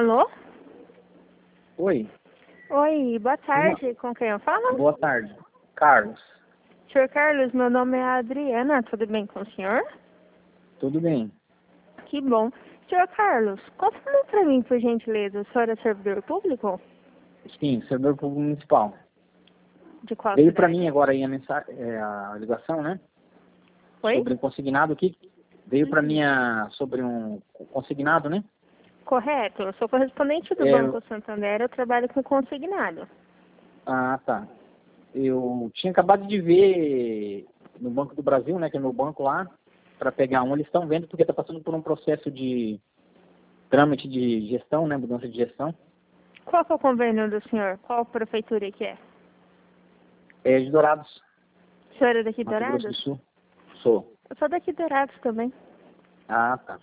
Alô? Oi. Oi, boa tarde. Com quem eu falo? Boa tarde. Carlos. Senhor Carlos, meu nome é Adriana. Tudo bem com o senhor? Tudo bem? Que bom. Senhor Carlos, confirma para mim, por gentileza, o senhor é servidor público? Sim, servidor público municipal. De qual Veio cidade? para mim agora aí a ligação, né? Oi? Sobre um consignado aqui. Veio para mim sobre um consignado, né? Correto. Eu sou correspondente do Banco Santander. Eu trabalho com consignado. Ah, tá. Eu tinha acabado de ver no Banco do Brasil, né? Que é meu banco lá, para pegar um. Eles estão vendo porque está passando por um processo de trâmite de gestão, né? Mudança de gestão. Qual que é o convênio do senhor? Qual prefeitura que é? É de Dourados, O senhor é daqui de Mato Grosso do Dourados? Sul. Sou. Eu sou daqui de Dourados também. Ah, tá.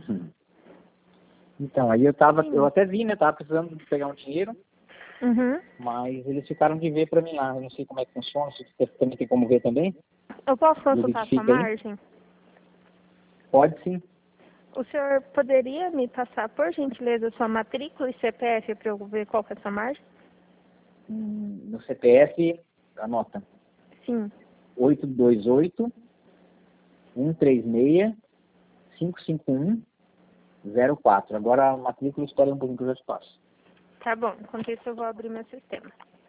Então, aí eu até vi, né? Tava precisando de pegar um dinheiro, Uhum. mas eles ficaram de ver para mim lá. Eu não sei como é que funciona, se você também tem como ver também. Eu posso consultar sua Verifica aí. margem? Pode sim. O senhor poderia me passar, por gentileza, sua matrícula e CPF para eu ver qual que é a sua margem? No CPF, anota. Sim. 828 136 551 04. Agora a matrícula espera um pouquinho que eu já te passo. Tá bom. Enquanto isso, eu vou abrir meu sistema.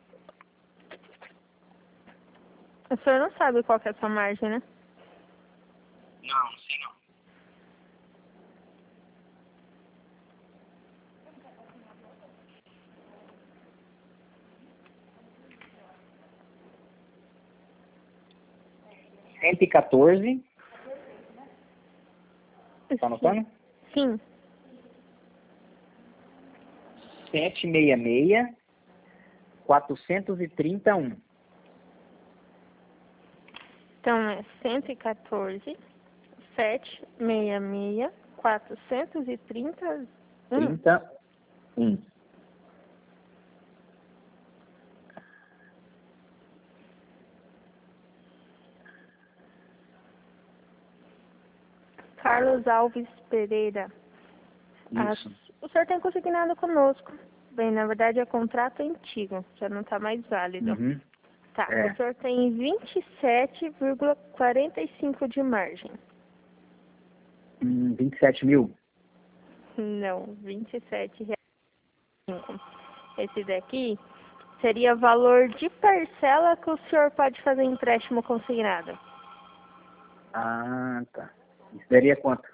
O senhor não sabe qual que é a sua margem, né? Não sei não. Cento e 114. Tá anotando? Sim. 766 431. Então, é 114, 766, 431. 31. Carlos Alves Pereira. Isso. O senhor tem consignado conosco. Bem, na verdade é contrato antigo, já não está mais válido. Uhum. Tá, É. o senhor tem 27,45 de margem. 27 mil? Não, 27 reais. Esse daqui seria valor de parcela que o senhor pode fazer empréstimo consignado. Ah, tá. Isso daria quanto?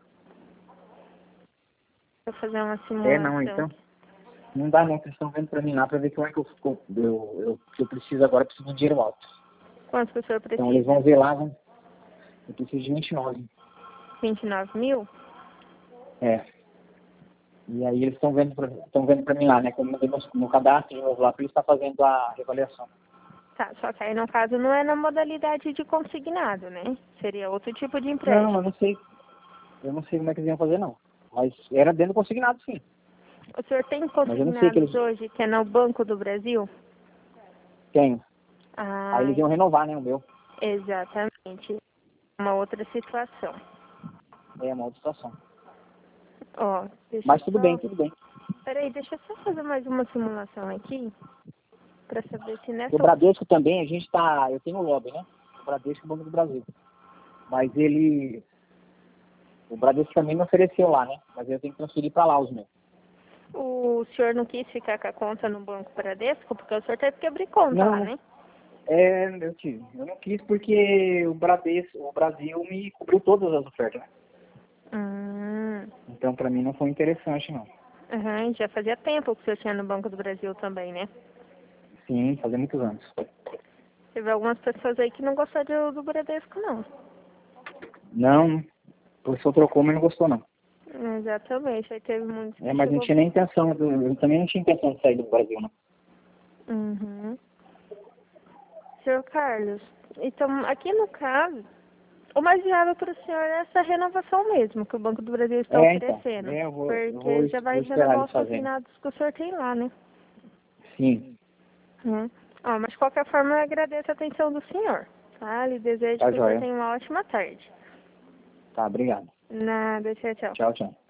Vou fazer uma simulação. Não, então. Não dá não, vocês estão vendo pra mim lá pra ver como é que eu preciso agora, eu preciso de um dinheiro alto. Quanto que o senhor precisa? Então eles vão ver lá, eu preciso de 29. 29 mil? É. E aí eles estão vendo pra mim lá, né? Quando eu mandei no cadastro de novo lá, pra eles estar fazendo a reavaliação. Tá, só que aí no caso não é na modalidade de consignado, né? Seria outro tipo de empréstimo. Não, eu não sei. Eu não sei como é que eles iam fazer, não. Mas era dentro do consignado, sim. O senhor tem Mas eu não sei que consignados eles hoje que é no Banco do Brasil? têm. Ah, Aí eles iam renovar, né, o meu. exatamente. Uma outra situação. É uma outra situação. Ó, deixa Mas eu tudo bem, só... tudo bem. Peraí, deixa eu só fazer mais uma simulação aqui. Pra saber se O nessa... Bradesco também, eu tenho o lobby, né? O Bradesco é o Banco do Brasil. Mas o Bradesco também me ofereceu lá, né? Mas eu tenho que transferir para lá os meus. O senhor não quis ficar com a conta no Banco Bradesco? Porque o senhor teve que abrir conta lá, né? Eu tive. Eu não quis porque o Brasil me cobriu todas as ofertas, né? Então para mim não foi interessante, não. Já fazia tempo que o senhor tinha no Banco do Brasil também, né? Sim, fazia muitos anos. Teve algumas pessoas aí que não gostaram do Bradesco, não. Não, o professor trocou, mas não gostou, não. Exatamente, aí teve muitos que Mas não tinha nem intenção, eu também não tinha intenção de sair do Brasil, não. Senhor Carlos, então, aqui no caso, o mais viável para o senhor é essa renovação mesmo, que o Banco do Brasil está oferecendo. Eu vou porque já vai esperar renovar eles os fazerem. consignados que o senhor tem lá, né? Sim. Mas de qualquer forma, eu agradeço a atenção do senhor. Tá? Lhe desejo Tá que o senhor joia. tenha uma ótima tarde. Tá, obrigado. Nada, tchau, tchau. Tchau, tchau.